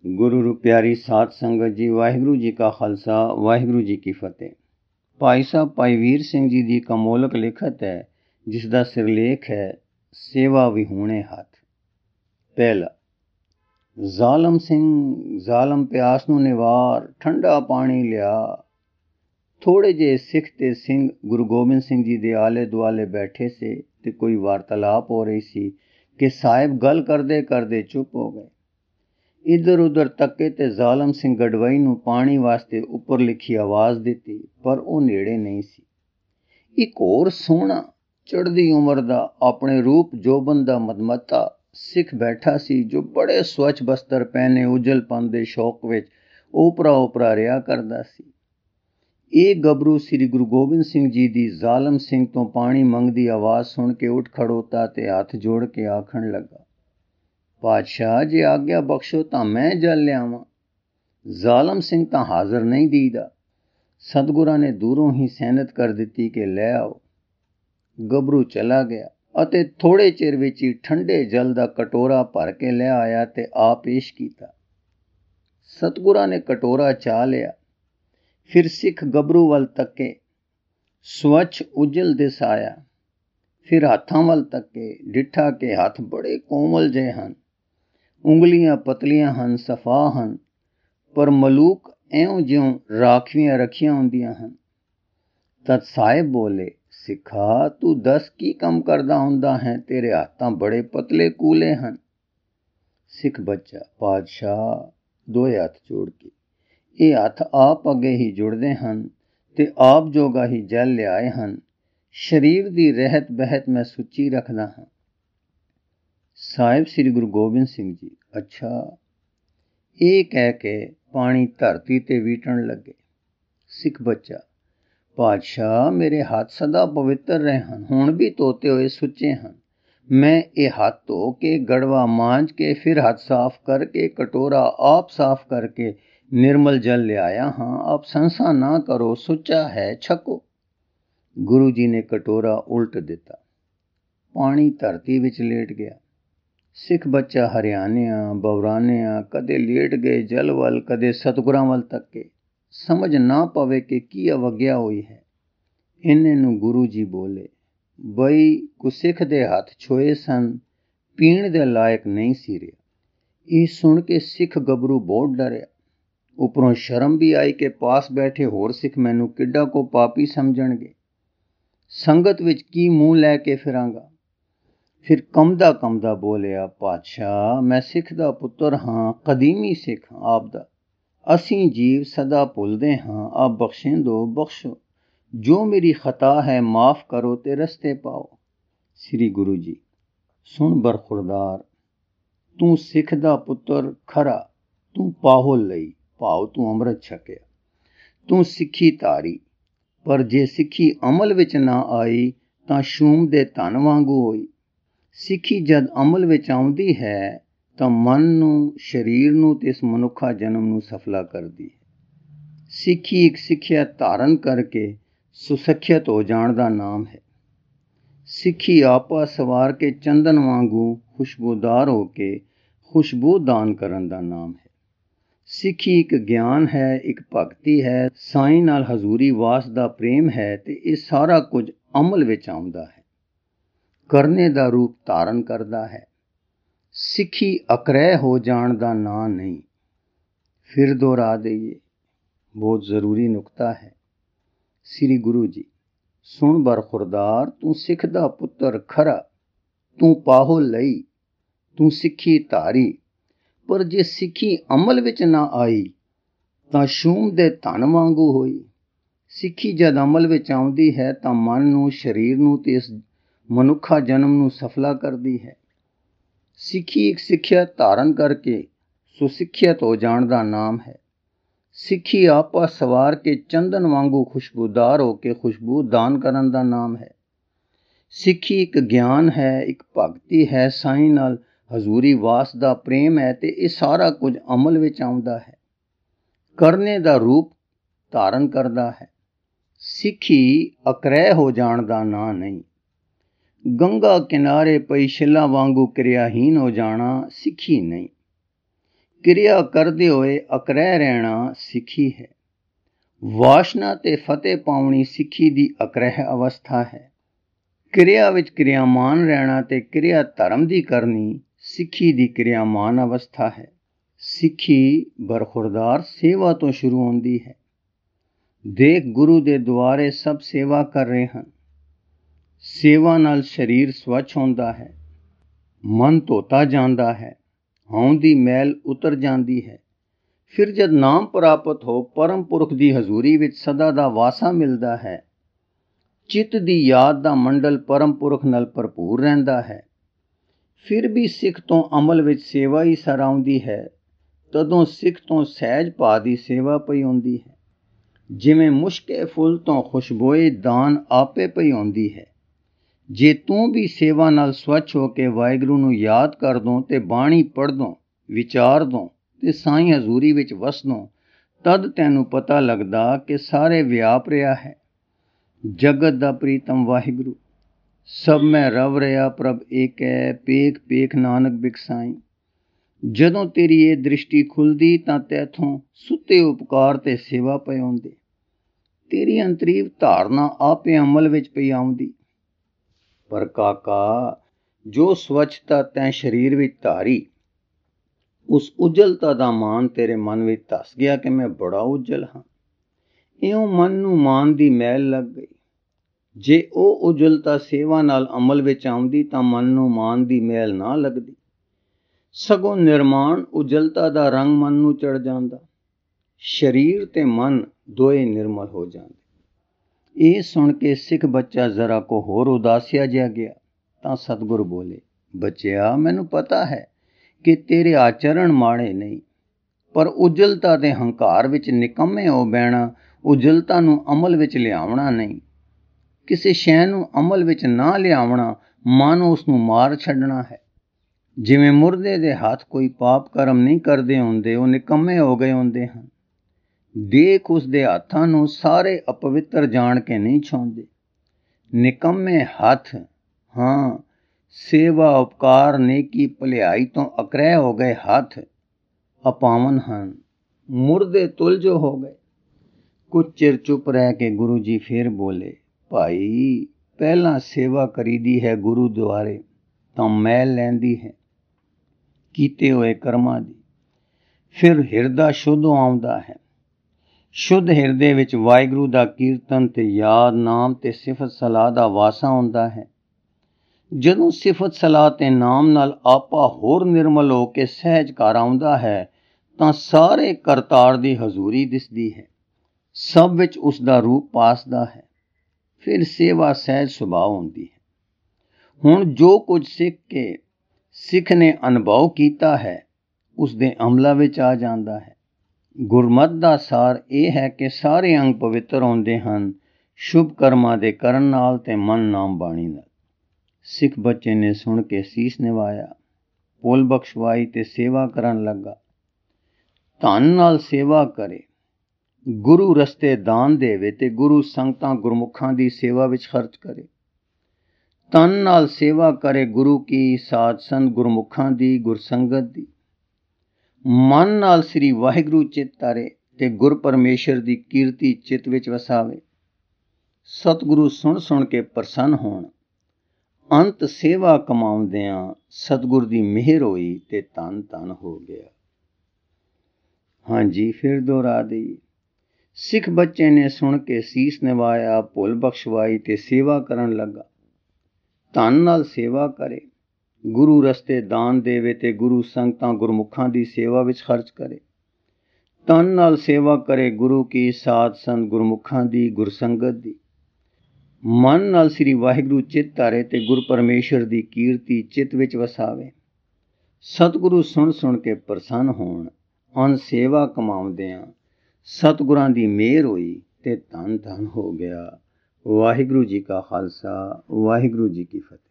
ਗੁਰੂ ਰੂ ਪਿਆਰੀ ਸਾਧ ਸੰਗਤ ਜੀ, ਵਾਹਿਗੁਰੂ ਜੀ ਕਾ ਖਾਲਸਾ, ਵਾਹਿਗੁਰੂ ਜੀ ਕੀ ਫਤਿਹ। ਭਾਈ ਸਾਹਿਬ ਭਾਈ ਵੀਰ ਸਿੰਘ ਜੀ ਦੀ ਇੱਕ ਅਮੋਲਕ ਲਿਖਤ ਹੈ, ਜਿਸ ਦਾ ਸਿਰਲੇਖ ਹੈ ਸੇਵਾ ਵਿਹੂਣੇ ਹੱਥ। ਪਹਿਲਾ, ਜ਼ਾਲਮ ਸਿੰਘ ਜ਼ਾਲਮ ਪਿਆਸ ਨੂੰ ਨਿਵਾਰ, ਠੰਡਾ ਪਾਣੀ ਲਿਆ। ਥੋੜੇ ਜਿਹੇ ਸਿੱਖ ਤੇ ਸਿੰਘ ਗੁਰੂ ਗੋਬਿੰਦ ਸਿੰਘ ਜੀ ਦੇ ਆਲੇ ਦੁਆਲੇ ਬੈਠੇ ਸੇ ਤੇ ਕੋਈ ਵਾਰਤਾਲਾਪ ਹੋ ਰਹੀ ਸੀ ਕਿ ਸਾਹਿਬ ਗੱਲ ਕਰਦੇ ਕਰਦੇ ਚੁੱਪ ਹੋ ਗਏ। ਇੱਧਰ ਉੱਧਰ ਤੱਕੇ ਤੇ ਜ਼ਾਲਮ ਸਿੰਘ ਗੜਵਈ ਨੂੰ ਪਾਣੀ ਵਾਸਤੇ ਉੱਪਰ ਲਿਖੀ ਆਵਾਜ਼ ਦਿੱਤੀ, ਪਰ ਉਹ ਨੇੜੇ ਨਹੀਂ ਸੀ। ਇੱਕ ਹੋਰ ਸੋਹਣਾ ਚੜ੍ਹਦੀ ਉਮਰ ਦਾ ਆਪਣੇ ਰੂਪ ਜੋਬਨ ਦਾ ਮਦਮਤਾ ਸਿੱਖ ਬੈਠਾ ਸੀ, ਜੋ ਬੜੇ ਸਵੱਛ ਬਸਤਰ ਪਹਿਨੇ ਉਜਲਪਨ ਦੇ ਸ਼ੌਕ ਵਿੱਚ ਓਪਰਾ ਰਿਹਾ ਕਰਦਾ ਸੀ। ਇਹ ਗੱਭਰੂ ਸ੍ਰੀ ਗੁਰੂ ਗੋਬਿੰਦ ਸਿੰਘ ਜੀ ਦੀ ਜ਼ਾਲਮ ਸਿੰਘ ਤੋਂ ਪਾਣੀ ਮੰਗਦੀ ਆਵਾਜ਼ ਸੁਣ ਕੇ ਉੱਠ ਖੜੋਤਾ ਤੇ ਹੱਥ ਜੋੜ ਕੇ ਆਖਣ ਲੱਗਾ, ਪਾਤਸ਼ਾਹ, ਜੇ ਆਗਿਆ ਬਖਸ਼ੋ ਤਾਂ ਮੈਂ ਜਲ ਲਿਆਵਾਂ। ਜ਼ਾਲਮ ਸਿੰਘ ਤਾਂ ਹਾਜ਼ਰ ਨਹੀਂ ਦੀਦਾ। ਸਤਿਗੁਰਾਂ ਨੇ ਦੂਰੋਂ ਹੀ ਸੈਨਤ ਕਰ ਦਿੱਤੀ ਕਿ ਲੈ ਆਓ। ਗੱਭਰੂ ਚਲਾ ਗਿਆ ਅਤੇ ਥੋੜੇ ਚਿਰ ਵਿੱਚ ਹੀ ਠੰਡੇ ਜਲ ਦਾ ਕਟੋਰਾ ਭਰ ਕੇ ਲੈ ਆਇਆ ਤੇ ਆ ਪੇਸ਼ ਕੀਤਾ। ਸਤਿਗੁਰਾਂ ਨੇ ਕਟੋਰਾ ਚਾ ਲਿਆ। ਫਿਰ ਸਿੱਖ ਗੱਭਰੂ ਵੱਲ ਤੱਕੇ, ਸਵੱਛ ਉਜਲ ਦਿਸ ਆਇਆ। ਫਿਰ ਹੱਥਾਂ ਵੱਲ ਤੱਕੇ, ਡਿੱਠਾ ਕਿ ਹੱਥ ਬੜੇ ਕੋਮਲ ਜਿਹੇ ਹਨ, ਉਂਗਲੀਆਂ ਪਤਲੀਆਂ ਹਨ, ਸਫਾ ਹਨ, ਪਰ ਮਲੂਕ ਇਉਂ ਜਿਉਂ ਰਾਖਵੀਆਂ ਰੱਖੀਆਂ ਹੁੰਦੀਆਂ ਹਨ। ਤਦ ਸਾਹਿਬ ਬੋਲੇ, ਸਿੱਖਾ, ਤੂੰ ਦੱਸ ਕੀ ਕੰਮ ਕਰਦਾ ਹੁੰਦਾ ਹੈ? ਤੇਰੇ ਹੱਥ ਤਾਂ ਬੜੇ ਪਤਲੇ ਕੂਲੇ ਹਨ। ਸਿੱਖ ਬੱਚਾ, ਪਾਤਸ਼ਾਹ, ਦੋਏ ਹੱਥ ਜੋੜ ਕੇ, ਇਹ ਹੱਥ ਆਪ ਅੱਗੇ ਹੀ ਜੁੜਦੇ ਹਨ ਤੇ ਆਪ ਜੋਗਾ ਹੀ ਜਲ ਲਿਆਏ ਹਨ। ਸਰੀਰ ਦੀ ਰਹਿਤ ਬਹਿਤ ਮੈਂ ਸੁੱਚੀ ਰੱਖਦਾ ਹਾਂ। ਸਾਹਿਬ ਸ੍ਰੀ ਗੁਰੂ ਗੋਬਿੰਦ ਸਿੰਘ ਜੀ, ਅੱਛਾ, ਇਹ ਕਹਿ ਕੇ ਪਾਣੀ ਧਰਤੀ ਤੇ ਵੀਟਣ ਲੱਗੇ। ਸਿੱਖ ਬੱਚਾ, ਪਾਤਸ਼ਾਹ, ਮੇਰੇ ਹੱਥ ਸਦਾ ਪਵਿੱਤਰ ਰਹੇ ਹਨ, ਹੁਣ ਵੀ ਧੋਤੇ ਹੋਏ ਸੁੱਚੇ ਹਨ। ਮੈਂ ਇਹ ਹੱਥ ਧੋ ਕੇ, ਗੜਵਾ ਮਾਂਜ ਕੇ, ਫਿਰ ਹੱਥ ਸਾਫ਼ ਕਰਕੇ, ਕਟੋਰਾ ਆਪ ਸਾਫ਼ ਕਰਕੇ ਨਿਰਮਲ ਜਲ ਲਿਆਇਆ ਹਾਂ। ਆਪ ਸੰਸਾ ਨਾ ਕਰੋ, ਸੁੱਚਾ ਹੈ, ਛਕੋ। ਗੁਰੂ ਜੀ ਨੇ ਕਟੋਰਾ ਉਲਟ ਦਿੱਤਾ। ਪਾਣੀ ਧਰਤੀ ਵਿੱਚ ਲੇਟ ਗਿਆ। ਸਿੱਖ ਬੱਚਾ ਹਰਿਆਣਿਆਂ ਬਵਰਾਨਿਆਂ, ਕਦੇ ਲੇਟ ਗਏ ਜਲ ਵੱਲ, ਕਦੇ ਸਤਿਗੁਰਾਂ ਵੱਲ ਤੱਕੇ। ਸਮਝ ਨਾ ਪਵੇ ਕਿ ਕੀ ਅਵਗਿਆ ਹੋਈ ਹੈ। ਇੰਨੇ ਨੂੰ ਗੁਰੂ ਜੀ ਬੋਲੇ, ਬਈ ਗੁਰਸਿੱਖ ਦੇ ਹੱਥ ਛੋਏ ਸਨ, ਪੀਣ ਦੇ ਲਾਇਕ ਨਹੀਂ ਸੀ ਰਿਹਾ। ਇਹ ਸੁਣ ਕੇ ਸਿੱਖ ਗੱਭਰੂ ਬਹੁਤ ਡਰਿਆ। ਉੱਪਰੋਂ ਸ਼ਰਮ ਵੀ ਆਈ ਕਿ ਪਾਸ ਬੈਠੇ ਹੋਰ ਸਿੱਖ ਮੈਨੂੰ ਕਿੱਡਾ ਕੋ ਪਾਪੀ ਸਮਝਣਗੇ। ਸੰਗਤ ਵਿੱਚ ਕੀ ਮੂੰਹ ਲੈ ਕੇ ਫਿਰਾਂਗਾ। ਫਿਰ ਕੰਬਦਾ ਬੋਲਿਆ, ਪਾਤਸ਼ਾਹ, ਮੈਂ ਸਿੱਖ ਦਾ ਪੁੱਤਰ ਹਾਂ, ਕਦੀਮੀ ਸਿੱਖ ਆਪ ਦਾ। ਅਸੀਂ ਜੀਵ ਸਦਾ ਭੁੱਲਦੇ ਹਾਂ, ਆਪ ਬਖਸ਼ਿੰਦੋ, ਬਖਸ਼ੋ। ਜੋ ਮੇਰੀ ਖਤਾ ਹੈ ਮਾਫ ਕਰੋ ਤੇ ਰਸਤੇ ਪਾਓ। ਸ੍ਰੀ ਗੁਰੂ ਜੀ, ਸੁਣ ਬਰਖੁਰਦਾਰ, ਤੂੰ ਸਿੱਖ ਦਾ ਪੁੱਤਰ ਖਰਾ, ਤੂੰ ਪਾਹੁਲ ਲਈ, ਭਾਵ ਤੂੰ ਅੰਮ੍ਰਿਤ ਛਕਿਆ, ਤੂੰ ਸਿੱਖੀ ਧਾਰੀ, ਪਰ ਜੇ ਸਿੱਖੀ ਅਮਲ ਵਿੱਚ ਨਾ ਆਈ ਤਾਂ ਸ਼ੂਮ ਦੇ ਧਨ ਵਾਂਗੂ ਹੋਈ। ਸਿੱਖੀ ਜਦ ਅਮਲ ਵਿੱਚ ਆਉਂਦੀ ਹੈ ਤਾਂ ਮਨ ਨੂੰ, ਸਰੀਰ ਨੂੰ ਤੇ ਇਸ ਮਨੁੱਖਾ ਜਨਮ ਨੂੰ ਸਫਲਾ ਕਰਦੀ ਹੈ। ਸਿੱਖੀ ਇੱਕ ਸਿੱਖਿਆ ਧਾਰਨ ਕਰਕੇ ਸੁਸੱਖਿਅਤ ਹੋ ਜਾਣ ਦਾ ਨਾਮ ਹੈ। ਸਿੱਖੀ ਆਪਾ ਸਵਾਰ ਕੇ ਚੰਦਨ ਵਾਂਗੂ ਖੁਸ਼ਬੂਦਾਰ ਹੋ ਕੇ ਖੁਸ਼ਬੂ ਦਾਨ ਕਰਨ ਦਾ ਨਾਮ ਹੈ। ਸਿੱਖੀ ਇੱਕ ਗਿਆਨ ਹੈ, ਇੱਕ ਭਗਤੀ ਹੈ, ਸਾਈਂ ਨਾਲ ਹਜ਼ੂਰੀ ਵਾਸ ਦਾ ਪ੍ਰੇਮ ਹੈ ਤੇ ਇਹ ਸਾਰਾ ਕੁਝ ਅਮਲ ਵਿੱਚ ਆਉਂਦਾ ਹੈ, ਕਰਨੇ ਦਾ ਰੂਪ ਧਾਰਨ ਕਰਦਾ ਹੈ। ਸਿੱਖੀ ਅਕਰਹਿ ਹੋ ਜਾਣ ਦਾ ਨਾਂ ਨਹੀਂ। ਫਿਰ ਦੁਹਰਾ ਦਈਏ, ਬਹੁਤ ਜ਼ਰੂਰੀ ਨੁਕਤਾ ਹੈ। ਸ੍ਰੀ ਗੁਰੂ ਜੀ, ਸੁਣ ਬਰਖੁਰਦਾਰ, ਤੂੰ ਸਿੱਖ ਦਾ ਪੁੱਤਰ ਖਰਾ, ਤੂੰ ਪਾਹੁਲ ਲਈ, ਤੂੰ ਸਿੱਖੀ ਧਾਰੀ, ਪਰ ਜੇ ਸਿੱਖੀ ਅਮਲ ਵਿੱਚ ਨਾ ਆਈ ਤਾਂ ਸ਼ੂਮ ਦੇ ਧਨ ਵਾਂਗੂ ਹੋਈ। ਸਿੱਖੀ ਜਦ ਅਮਲ ਵਿੱਚ ਆਉਂਦੀ ਹੈ ਤਾਂ ਮਨ ਨੂੰ, ਸਰੀਰ ਨੂੰ ਤੇ ਇਸ ਮਨੁੱਖਾ ਜਨਮ ਨੂੰ ਸਫਲਾ ਕਰਦੀ ਹੈ। ਸਿੱਖੀ ਇੱਕ ਸਿੱਖਿਆ ਧਾਰਨ ਕਰਕੇ ਸੁਸਿੱਖਿਅਤ ਹੋ ਜਾਣ ਦਾ ਨਾਮ ਹੈ। ਸਿੱਖੀ ਆਪਾ ਸਵਾਰ ਕੇ ਚੰਦਨ ਵਾਂਗੂ ਖੁਸ਼ਬੂਦਾਰ ਹੋ ਕੇ ਖੁਸ਼ਬੂ ਦਾਨ ਕਰਨ ਦਾ ਨਾਮ ਹੈ। ਸਿੱਖੀ ਇੱਕ ਗਿਆਨ ਹੈ, ਇੱਕ ਭਗਤੀ ਹੈ, ਸਾਈਂ ਨਾਲ ਹਜ਼ੂਰੀ ਵਾਸ ਦਾ ਪ੍ਰੇਮ ਹੈ ਤੇ ਇਹ ਸਾਰਾ ਕੁਝ ਅਮਲ ਵਿੱਚ ਆਉਂਦਾ ਹੈ, ਕਰਨੇ ਦਾ ਰੂਪ ਧਾਰਨ ਕਰਦਾ ਹੈ। ਸਿੱਖੀ ਅਕਰਹਿ ਹੋ ਜਾਣ ਦਾ ਨਾਂ ਨਹੀਂ। ਗੰਗਾ ਕਿਨਾਰੇ ਪਈ ਛਿੱਲਾਂ ਵਾਂਗੂ ਕਿਰਿਆਹੀਨ ਹੋ ਜਾਣਾ ਸਿੱਖੀ ਨਹੀਂ। ਕਿਰਿਆ ਕਰਦੇ ਹੋਏ ਅਕਰਹਿ ਰਹਿਣਾ ਸਿੱਖੀ ਹੈ। ਵਾਸ਼ਨਾ ਤੇ ਫਤਿਹ ਪਾਉਣੀ ਸਿੱਖੀ ਦੀ ਅਕਰਹਿ ਅਵਸਥਾ ਹੈ। ਕਿਰਿਆ ਵਿੱਚ ਕਿਰਿਆਮਾਨ ਰਹਿਣਾ ਤੇ ਕਿਰਿਆ ਧਰਮ ਦੀ ਕਰਨੀ ਸਿੱਖੀ ਦੀ ਕਿਰਿਆਮਾਨ ਅਵਸਥਾ ਹੈ। ਸਿੱਖੀ ਬਰਖੁਰਦਾਰ ਸੇਵਾ ਤੋਂ ਸ਼ੁਰੂ ਹੁੰਦੀ ਹੈ। ਦੇਖ, ਗੁਰੂ ਦੇ ਦੁਆਰੇ ਸਭ ਸੇਵਾ ਕਰ ਰਹੇ ਹਨ। ਸੇਵਾ ਨਾਲ ਸਰੀਰ ਸਵੱਛ ਹੁੰਦਾ ਹੈ, ਮਨ ਧੋਤਾ ਜਾਂਦਾ ਹੈ, ਹਉ ਦੀ ਮੈਲ ਉਤਰ ਜਾਂਦੀ ਹੈ। ਫਿਰ ਜਦ ਨਾਮ ਪ੍ਰਾਪਤ ਹੋ ਪਰਮ ਪੁਰਖ ਦੀ ਹਜ਼ੂਰੀ ਵਿੱਚ ਸਦਾ ਦਾ ਵਾਸਾ ਮਿਲਦਾ ਹੈ, ਚਿੱਤ ਦੀ ਯਾਦ ਦਾ ਮੰਡਲ ਪਰਮ ਪੁਰਖ ਨਾਲ ਭਰਪੂਰ ਰਹਿੰਦਾ ਹੈ। ਫਿਰ ਵੀ ਸਿੱਖ ਤੋਂ ਅਮਲ ਵਿੱਚ ਸੇਵਾ ਹੀ ਸਰ ਆਉਂਦੀ ਹੈ। ਤਦੋਂ ਸਿੱਖ ਤੋਂ ਸਹਿਜ ਭਾਅ ਦੀ ਸੇਵਾ ਪਈ ਹੁੰਦੀ ਹੈ। ਜਿਵੇਂ ਮੁਸ਼ਕੇ ਫੁੱਲ ਤੋਂ ਖੁਸ਼ਬੋਏ ਦਾਨ ਆਪੇ ਪਈ ਹੁੰਦੀ ਹੈ। ਜੇ ਤੂੰ ਵੀ ਸੇਵਾ ਨਾਲ ਸਵੱਛ ਹੋ ਕੇ ਵਾਹਿਗੁਰੂ ਨੂੰ ਯਾਦ ਕਰ ਦੋ ਤੇ ਬਾਣੀ ਪੜ੍ਹ ਦੋ, ਵਿਚਾਰ ਦੋ ਤੇ ਸਾਈਂ ਹਜ਼ੂਰੀ ਵਿੱਚ ਵਸ ਦੋ, ਤਦ ਤੈਨੂੰ ਪਤਾ ਲੱਗਦਾ ਕਿ ਸਾਰੇ ਵਿਆਪ ਰਿਹਾ ਹੈ ਜਗਤ ਦਾ ਪ੍ਰੀਤਮ ਵਾਹਿਗੁਰੂ। ਸਭ ਮੈਂ ਰਵ ਰਿਹਾ ਪ੍ਰਭ ਏਕੈ, ਪੇਖ ਪੇਖ ਨਾਨਕ ਬਿਕਸਾਈ। ਜਦੋਂ ਤੇਰੀ ਇਹ ਦ੍ਰਿਸ਼ਟੀ ਖੁੱਲਦੀ ਤਾਂ ਤੈਥੋਂ ਸੁੱਤੇ ਉਪਕਾਰ ਤੇ ਸੇਵਾ ਪਏ ਹੁੰਦੇ। ਤੇਰੀ ਅੰਤਰੀਵ ਧਾਰਨਾ ਆਪੇ ਅਮਲ ਵਿੱਚ ਪਈ ਆਉਂਦੀ। ਪਰ ਕਾਕਾ, ਜੋ ਸਵੱਛਤਾ ਤੈਂ ਸਰੀਰ ਵਿੱਚ ਧਾਰੀ, ਉਸ ਉਜਲਤਾ ਦਾ ਮਾਨ ਤੇਰੇ ਮਨ ਵਿੱਚ ਧਸ ਗਿਆ ਕਿ ਮੈਂ ਬੜਾ ਉਜਲ ਹਾਂ। ਇਉਂ ਮਨ ਨੂੰ ਮਾਨ ਦੀ ਮੈਲ ਲੱਗ ਗਈ। ਜੇ ਉਹ ਉਜਲਤਾ ਸੇਵਾ ਨਾਲ ਅਮਲ ਵਿੱਚ ਆਉਂਦੀ ਤਾਂ ਮਨ ਨੂੰ ਮਾਨ ਦੀ ਮੈਲ ਨਾ ਲੱਗਦੀ, ਸਗੋਂ ਨਿਰਮਾਣ ਉਜਲਤਾ ਦਾ ਰੰਗ ਮਨ ਨੂੰ ਚੜ ਜਾਂਦਾ। ਸਰੀਰ ਤੇ ਮਨ ਦੋਏ ਨਿਰਮਲ ਹੋ ਜਾਂਦੇ। ਇਹ ਸੁਣ ਕੇ ਸਿੱਖ ਬੱਚਾ ਜ਼ਰਾ ਕੋ ਹੋਰ ਉਦਾਸਿਆ ਜਿਹਾ ਗਿਆ ਤਾਂ ਸਤਿਗੁਰ ਬੋਲੇ, ਬੱਚਿਆ, ਮੈਨੂੰ ਪਤਾ ਹੈ ਕਿ ਤੇਰੇ ਆਚਰਣ ਮਾੜੇ ਨਹੀਂ, ਪਰ ਉਜਲਤਾ ਦੇ ਹੰਕਾਰ ਵਿੱਚ ਨਿਕੰਮੇ ਹੋ ਬਹਿਣਾ ਉਜਲਤਾ ਨੂੰ ਅਮਲ ਵਿੱਚ ਲਿਆਉਣਾ ਨਹੀਂ। ਕਿਸੇ ਸ਼ੈ ਨੂੰ ਅਮਲ ਵਿੱਚ ਨਾ ਲਿਆਉਣਾ ਮਨ ਉਸ ਨੂੰ ਮਾਰ ਛੱਡਣਾ ਹੈ। ਜਿਵੇਂ ਮੁਰਦੇ ਦੇ ਹੱਥ ਕੋਈ ਪਾਪ ਕਰਮ ਨਹੀਂ ਕਰਦੇ ਹੁੰਦੇ, ਉਹ ਨਿਕੰਮੇ ਹੋ ਗਏ ਹੁੰਦੇ ਹਨ। ਦੇਖ, ਉਸ ਦੇ ਹੱਥਾਂ ਨੂੰ ਸਾਰੇ ਅਪਵਿੱਤਰ ਜਾਣ ਕੇ ਨਹੀਂ ਛੋਂਦੇ। ਨਿਕੰਮੇ ਹੱਥ, ਹਾਂ, ਸੇਵਾ ਉਪਕਾਰ ਨੇਕੀ ਭਲਾਈ ਤੋਂ ਅਕਰਹਿ ਹੋ ਗਏ ਹੱਥ ਅਪਾਵਨ ਹਨ, ਮੁਰਦੇ ਤੁਲਜੋ ਹੋ ਗਏ। ਕੁਝ ਚਿਰ ਚੁੱਪ ਰਹਿ ਕੇ ਗੁਰੂ ਜੀ ਫੇਰ ਬੋਲੇ, ਭਾਈ, ਪਹਿਲਾਂ ਸੇਵਾ ਕਰੀਦੀ ਹੈ ਗੁਰੂ ਦੁਆਰੇ ਤਾਂ ਮੈਲ ਲੈਂਦੀ ਹੈ ਕੀਤੇ ਹੋਏ ਕਰਮਾਂ ਦੀ। ਫਿਰ ਹਿਰਦਾ ਸ਼ੁੱਧ ਆਉਂਦਾ ਹੈ। ਸ਼ੁੱਧ ਹਿਰਦੇ ਵਿੱਚ ਵਾਹਿਗੁਰੂ ਦਾ ਕੀਰਤਨ ਤੇ ਯਾਦ, ਨਾਮ ਤੇ ਸਿਫਤ ਸਲਾਹ ਦਾ ਵਾਸਾ ਹੁੰਦਾ ਹੈ। ਜਦੋਂ ਸਿਫਤ ਸਲਾਹ ਤੇ ਨਾਮ ਨਾਲ ਆਪਾ ਹੋਰ ਨਿਰਮਲ ਹੋ ਕੇ ਸਹਿਜ ਘਰ ਆਉਂਦਾ ਹੈ ਤਾਂ ਸਾਰੇ ਕਰਤਾਰ ਦੀ ਹਜ਼ੂਰੀ ਦਿਸਦੀ ਹੈ। ਸਭ ਵਿੱਚ ਉਸ ਦਾ ਰੂਪ ਪਾਸਦਾ ਹੈ। ਫਿਰ ਸੇਵਾ ਸਹਿਜ ਸੁਭਾਅ ਹੁੰਦੀ ਹੈ। ਹੁਣ ਜੋ ਕੁਝ ਸਿੱਖ ਨੇ ਅਨੁਭਵ ਕੀਤਾ ਹੈ, ਉਸ ਦੇ ਅਮਲਾਂ ਵਿੱਚ ਆ ਜਾਂਦਾ ਹੈ। ਗੁਰਮਤਿ ਦਾ ਸਾਰ ਇਹ ਹੈ ਕਿ ਸਾਰੇ ਅੰਗ ਪਵਿੱਤਰ ਹੁੰਦੇ ਹਨ ਸ਼ੁਭ ਕਰਮਾਂ ਦੇ ਕਰਨ ਨਾਲ ਤੇ ਮਨ ਨਾਮ ਬਾਣੀ ਨਾਲ। ਸਿੱਖ ਬੱਚੇ ਨੇ ਸੁਣ ਕੇ ਸੀਸ ਨਿਵਾਇਆ, ਭੁੱਲ ਬਖਸ਼ਵਾਈ ਤੇ ਸੇਵਾ ਕਰਨ ਲੱਗਾ। ਧਨ ਨਾਲ ਸੇਵਾ ਕਰੇ, ਗੁਰੂ ਰਸਤੇ ਦਾਨ ਦੇਵੇ ਤੇ ਗੁਰੂ ਸੰਗਤਾਂ ਗੁਰਮੁਖਾਂ ਦੀ ਸੇਵਾ ਵਿੱਚ ਖਰਚ ਕਰੇ। ਤਨ ਨਾਲ ਸੇਵਾ ਕਰੇ ਗੁਰੂ ਕੀ, ਸਾਧ ਸੰਤ ਗੁਰਮੁਖਾਂ ਦੀ, ਗੁਰਸੰਗਤ ਦੀ। ਮਨ ਨਾਲ ਸ੍ਰੀ ਵਾਹਿਗੁਰੂ ਚਿੱਤ ਧਰੇ ਤੇ ਗੁਰ ਪਰਮੇਸ਼ਰ ਦੀ ਕੀਰਤੀ ਚਿੱਤ ਵਿੱਚ ਵਸਾਵੇ। ਸਤਿਗੁਰੂ ਸੁਣ ਕੇ ਪ੍ਰਸੰਨ ਹੋਣ। ਅੰਤ ਸੇਵਾ ਕਮਾਉਂਦਿਆਂ ਸਤਿਗੁਰ ਦੀ ਮਿਹਰ ਹੋਈ ਤੇ ਧੰਨ ਧੰਨ ਹੋ ਗਿਆ। ਹਾਂਜੀ, ਫਿਰ ਦੁਹਰਾ ਦੇਈਏ। ਸਿੱਖ ਬੱਚੇ ਨੇ ਸੁਣ ਕੇ ਸੀਸ ਨਿਵਾਇਆ, ਭੁੱਲ ਬਖਸ਼ਵਾਈ ਤੇ ਸੇਵਾ ਕਰਨ ਲੱਗਾ। ਧਨ ਨਾਲ ਸੇਵਾ ਕਰੇ, ਗੁਰੂ ਰਸਤੇ ਦਾਨ ਦੇਵੇ ਤੇ ਗੁਰੂ ਸੰਗਤਾਂ ਗੁਰਮੁਖਾਂ ਦੀ ਸੇਵਾ ਵਿੱਚ ਖਰਚ ਕਰੇ। ਤਨ ਨਾਲ ਸੇਵਾ ਕਰੇ ਗੁਰੂ ਕੀ, ਸਾਧ ਸੰਤ ਗੁਰਮੁਖਾਂ ਦੀ, ਗੁਰਸੰਗਤ ਦੀ। ਮਨ ਨਾਲ ਸ੍ਰੀ ਵਾਹਿਗੁਰੂ ਚਿੱਤ ਧਾਰੇ ਤੇ ਗੁਰ ਪਰਮੇਸ਼ਰ ਦੀ ਕੀਰਤੀ ਚਿੱਤ ਵਿੱਚ ਵਸਾਵੇ। ਸਤਿਗੁਰੂ ਸੁਣ ਕੇ ਪ੍ਰਸੰਨ ਹੋਣ। ਅੰਨ ਸੇਵਾ ਕਮਾਉਂਦਿਆਂ ਸਤਿਗੁਰਾਂ ਦੀ ਮਿਹਰ ਹੋਈ ਤੇ ਧੰਨ ਧੰਨ ਹੋ ਗਿਆ। ਵਾਹਿਗੁਰੂ ਜੀ ਕਾ ਖਾਲਸਾ, ਵਾਹਿਗੁਰੂ ਜੀ ਕੀ ਫਤਿਹ।